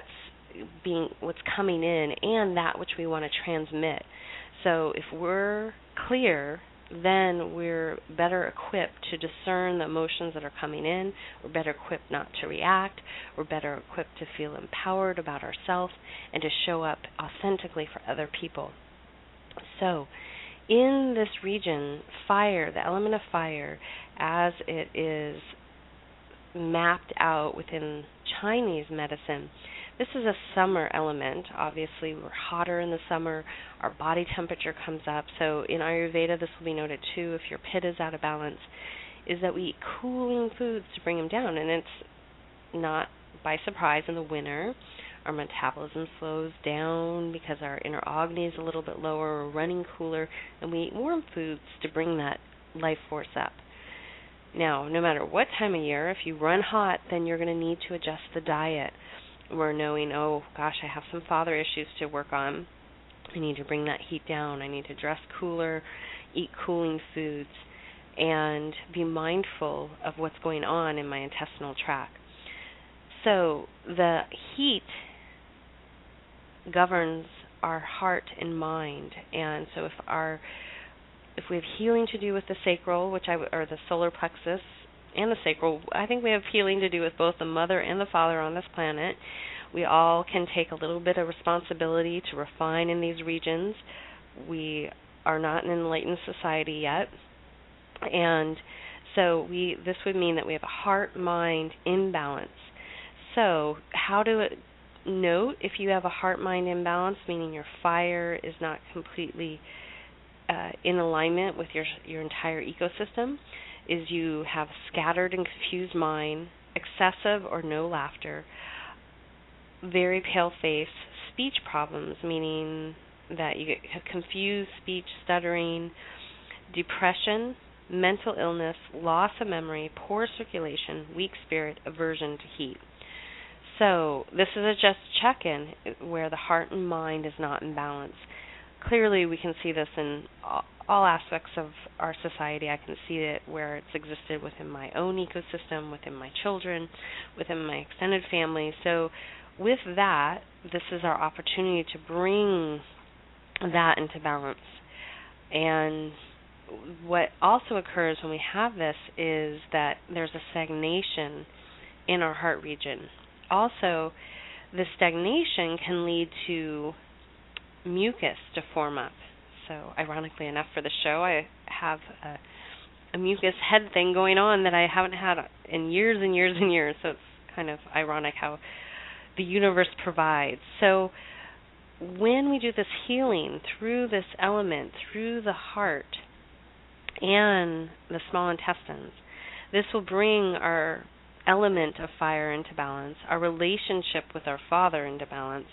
coming in and that which we want to transmit. So if we're clear, then we're better equipped to discern the emotions that are coming in. We're better equipped not to react. We're better equipped to feel empowered about ourselves and to show up authentically for other people. So in this region, fire, the element of fire, as it is mapped out within Chinese medicine, this is a summer element. Obviously, we're hotter in the summer. Our body temperature comes up. So in Ayurveda, this will be noted too, if your pit is out of balance, is that we eat cooling foods to bring them down. And it's not by surprise in the winter. Our metabolism slows down because our inner Agni is a little bit lower. We're running cooler, and we eat warm foods to bring that life force up. Now, no matter what time of year, if you run hot, then you're going to need to adjust the diet. We're knowing, oh gosh, I have some father issues to work on. I need to bring that heat down. I need to dress cooler, eat cooling foods, and be mindful of what's going on in my intestinal tract. So the heat governs our heart and mind, and so if we have healing to do with the sacral, or the solar plexus and the sacral, I think we have healing to do with both the mother and the father on this planet. We all can take a little bit of responsibility to refine in these regions. We are not an enlightened society yet, and so this would mean that we have a heart-mind imbalance. So how to note if you have a heart-mind imbalance, meaning your fire is not completely in alignment with your entire ecosystem, is you have scattered and confused mind, excessive or no laughter, very pale face, speech problems, meaning that you get confused speech, stuttering, depression, mental illness, loss of memory, poor circulation, weak spirit, aversion to heat. So this is a just check-in where the heart and mind is not in balance. Clearly, we can see this in all aspects of our society. I can see it where it's existed within my own ecosystem, within my children, within my extended family. So with that, this is our opportunity to bring that into balance. And what also occurs when we have this is that there's a stagnation in our heart region. Also, the stagnation can lead to mucus to form up. So ironically enough for the show, I have a mucus head thing going on that I haven't had in years and years and years. So it's kind of ironic how the universe provides. So when we do this healing through this element, through the heart and the small intestines, this will bring our element of fire into balance, our relationship with our Father into balance,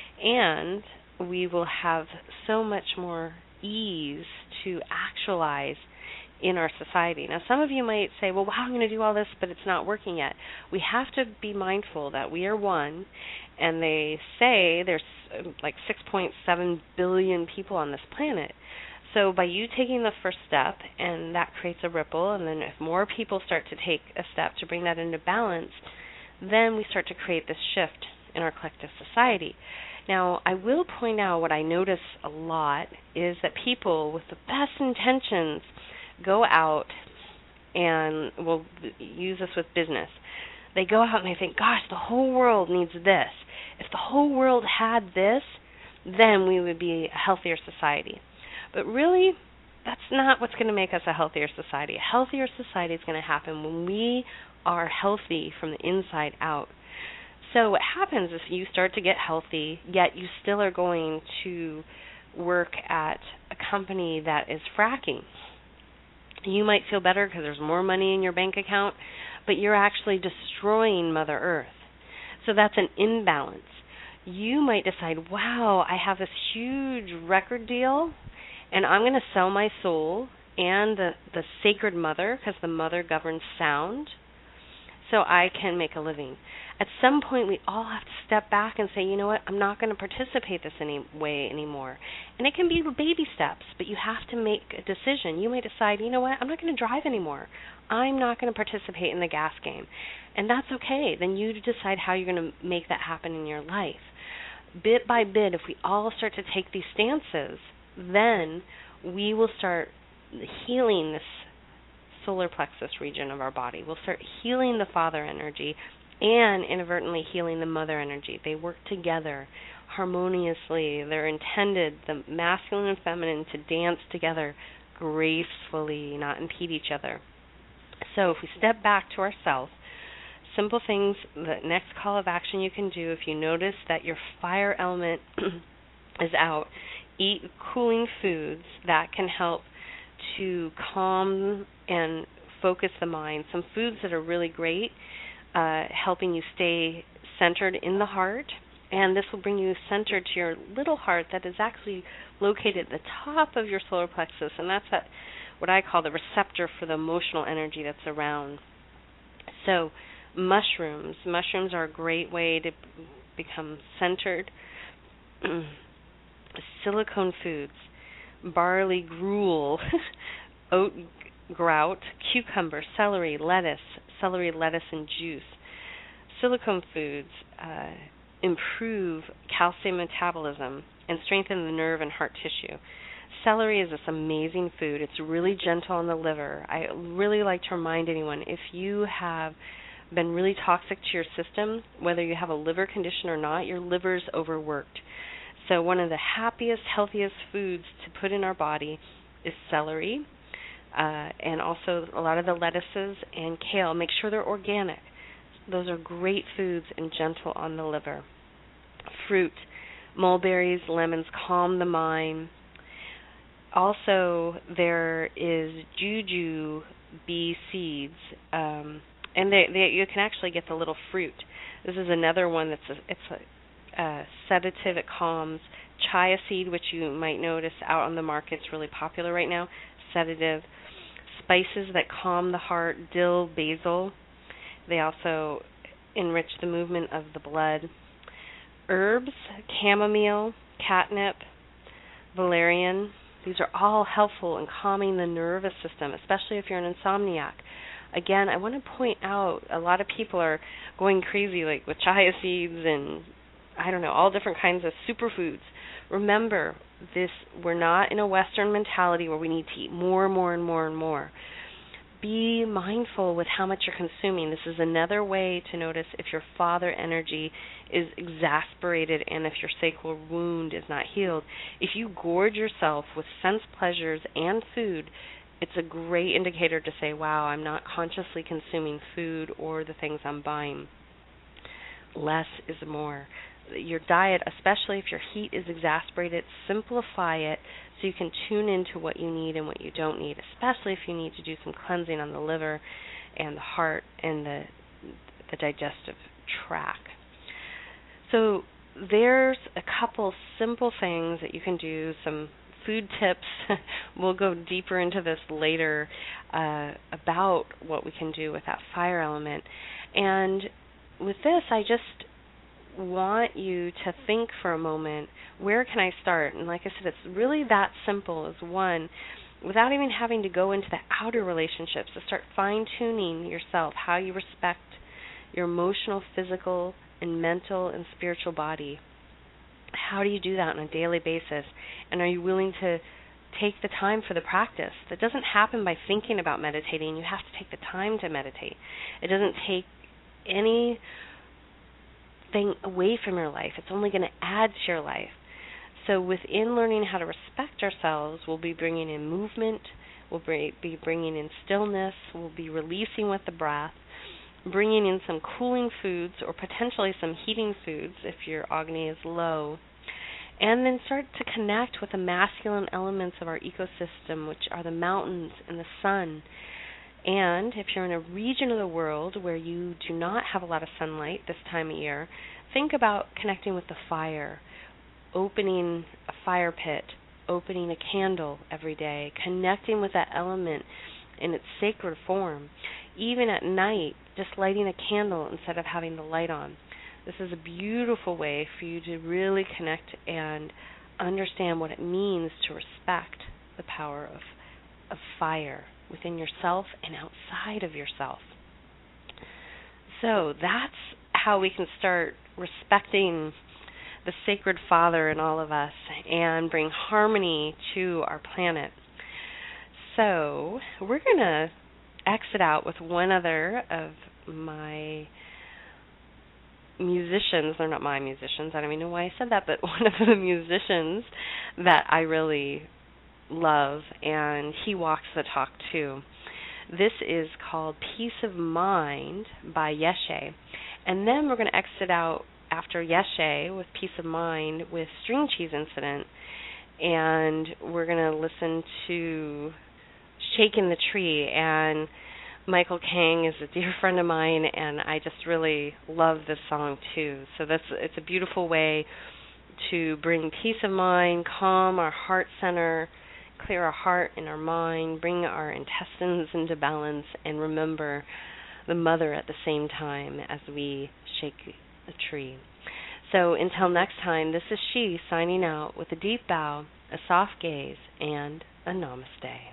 and we will have so much more ease to actualize in our society. Now, some of you might say, well, wow, I'm going to do all this, but it's not working yet. We have to be mindful that we are one, and they say there's like 6.7 billion people on this planet. So by you taking the first step, and that creates a ripple, and then if more people start to take a step to bring that into balance, then we start to create this shift in our collective society. Now, I will point out what I notice a lot is that people with the best intentions go out, and we'll use this with business. They go out and they think, gosh, the whole world needs this. If the whole world had this, then we would be a healthier society. But really, that's not what's going to make us a healthier society. A healthier society is going to happen when we are healthy from the inside out. So what happens is you start to get healthy, yet you still are going to work at a company that is fracking. You might feel better because there's more money in your bank account, but you're actually destroying Mother Earth. So that's an imbalance. You might decide, wow, I have this huge record deal, and I'm going to sell my soul and the sacred mother, because the mother governs sound, so I can make a living. At some point, we all have to step back and say, you know what, I'm not going to participate this way anymore. And it can be baby steps, but you have to make a decision. You may decide, you know what, I'm not going to drive anymore. I'm not going to participate in the gas game. And that's okay. Then you decide how you're going to make that happen in your life. Bit by bit, if we all start to take these stances, then we will start healing this solar plexus region of our body. We'll start healing the father energy and inadvertently healing the mother energy. They work together harmoniously. They're intended, the masculine and feminine, to dance together gracefully, not impede each other. So if we step back to ourselves, simple things, the next call of action you can do if you notice that your fire element is out, eat cooling foods that can help to calm and focus the mind. Some foods that are really great, helping you stay centered in the heart, and this will bring you centered to your little heart that is actually located at the top of your solar plexus, and that's what I call the receptor for the emotional energy that's around. So mushrooms are a great way to become centered. Silicone foods, barley gruel, oat grout, cucumber, celery, lettuce and juice. Silicone foods improve calcium metabolism and strengthen the nerve and heart tissue. Celery is this amazing food. It's really gentle on the liver. I really like to remind anyone, if you have been really toxic to your system, whether you have a liver condition or not, your liver's overworked. So one of the happiest, healthiest foods to put in our body is celery, and also a lot of the lettuces and kale. Make sure they're organic. Those are great foods and gentle on the liver. Fruit, mulberries, lemons, calm the mind. Also, there is juju bee seeds, and you can actually get the little fruit. This is another one it's a sedative. It calms. Chia seed, which you might notice out on the market, is really popular right now. Sedative. Spices that calm the heart. Dill, basil. They also enrich the movement of the blood. Herbs, chamomile, catnip, valerian. These are all helpful in calming the nervous system, especially if you're an insomniac. Again, I want to point out a lot of people are going crazy like with chia seeds and all different kinds of superfoods. Remember, we're not in a Western mentality where we need to eat more and more and more and more. Be mindful with how much you're consuming. This is another way to notice if your father energy is exasperated and if your sacral wound is not healed. If you gorge yourself with sense pleasures and food, it's a great indicator to say, wow, I'm not consciously consuming food or the things I'm buying. less is more. Your diet, especially if your heat is exacerbated, simplify it so you can tune into what you need and what you don't need, especially if you need to do some cleansing on the liver and the heart and the digestive tract. So there's a couple simple things that you can do, some food tips. We'll go deeper into this later about what we can do with that fire element. And with this, I just want you to think for a moment, where can I start? And like I said, it's really that simple as one, without even having to go into the outer relationships, to start fine-tuning yourself, how you respect your emotional, physical, and mental and spiritual body. How do you do that on a daily basis? And are you willing to take the time for the practice? That doesn't happen by thinking about meditating. You have to take the time to meditate. It doesn't take anything away from your life. It's only going to add to your life. So within learning how to respect ourselves, we'll be bringing in movement, we'll be bringing in stillness, we'll be releasing with the breath, bringing in some cooling foods or potentially some heating foods if your Agni is low, and then start to connect with the masculine elements of our ecosystem, which are the mountains and the sun. And if you're in a region of the world where you do not have a lot of sunlight this time of year, think about connecting with the fire, opening a fire pit, opening a candle every day, connecting with that element in its sacred form. Even at night, just lighting a candle instead of having the light on. This is a beautiful way for you to really connect and understand what it means to respect the power of fire within yourself and outside of yourself. So that's how we can start respecting the sacred Father in all of us and bring harmony to our planet. So we're going to exit out with one other of my musicians. They're not my musicians. I don't even know why I said that, but one of the musicians that I really love, and he walks the talk too. This is called Peace of Mind by Yeshe. And then we're going to exit out after Yeshe with Peace of Mind with String Cheese Incident, and we're going to listen to Shaking the Tree. And Michael Kang is a dear friend of mine, and I just really love this song too. So it's a beautiful way to bring peace of mind, calm our heart center, clear our heart and our mind, bring our intestines into balance, and remember the mother at the same time as we shake the tree. So until next time, this is She signing out with a deep bow, a soft gaze, and a namaste.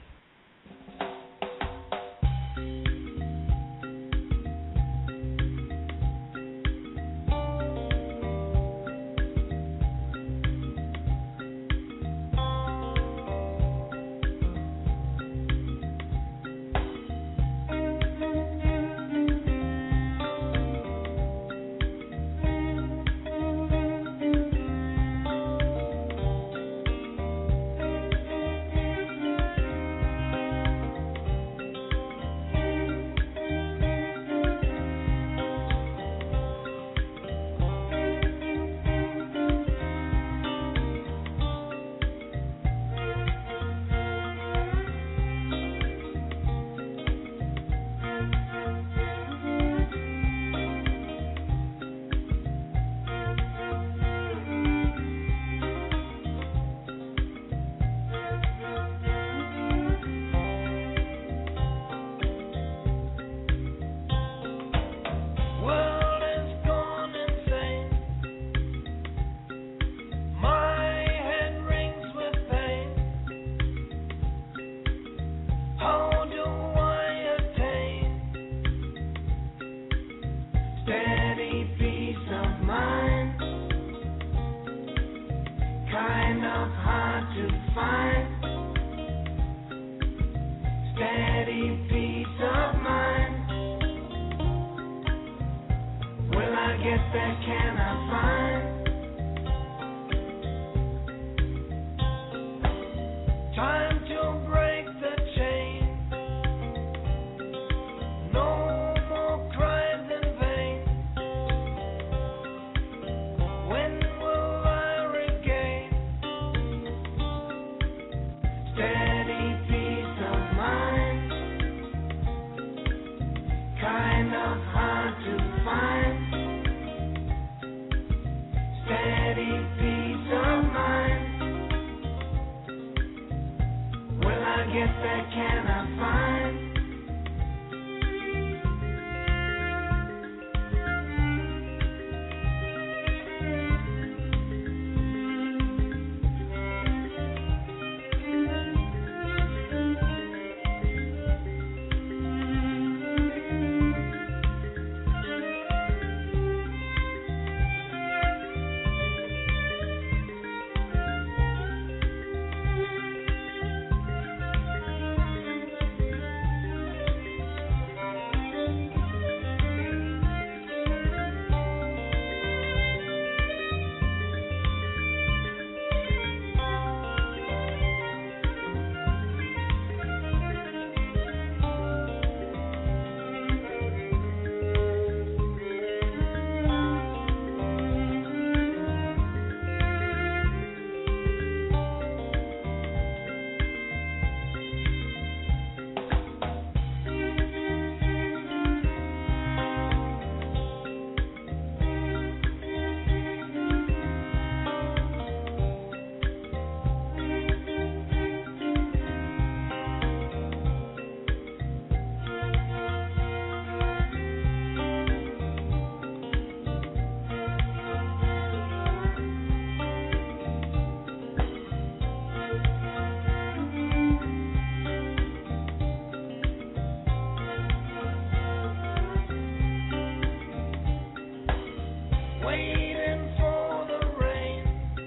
waiting for the rain.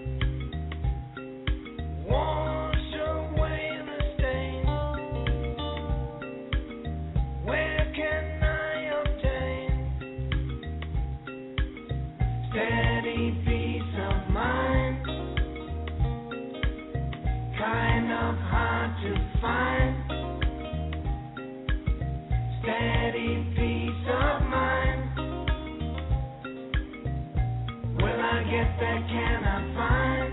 Wash away the stain. Where can I obtain steady peace of mind? Kind of hard to find. Steady peace of mind. Will I get there? Can I find?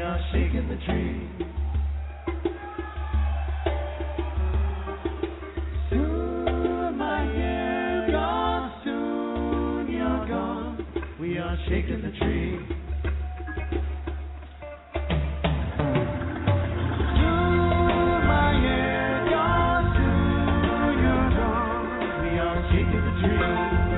are shaking the tree. Soon my year gone, soon you're gone. We are shaking the tree. Soon my year gone, soon you're gone. We are shaking the tree.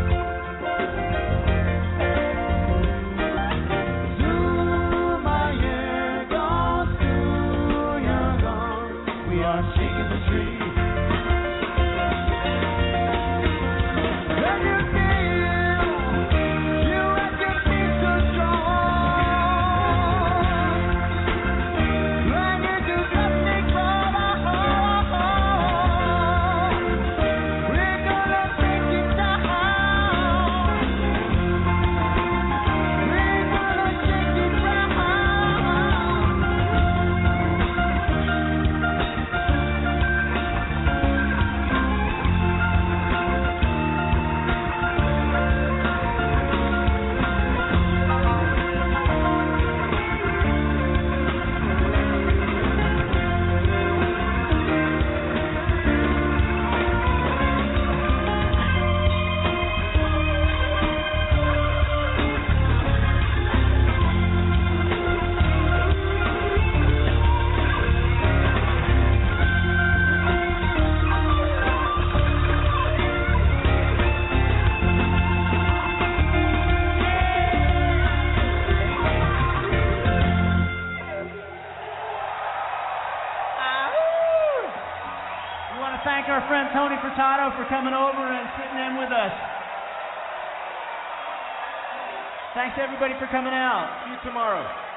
Our friend Tony Furtado for coming over and sitting in with us. Thanks everybody for coming out. See you tomorrow.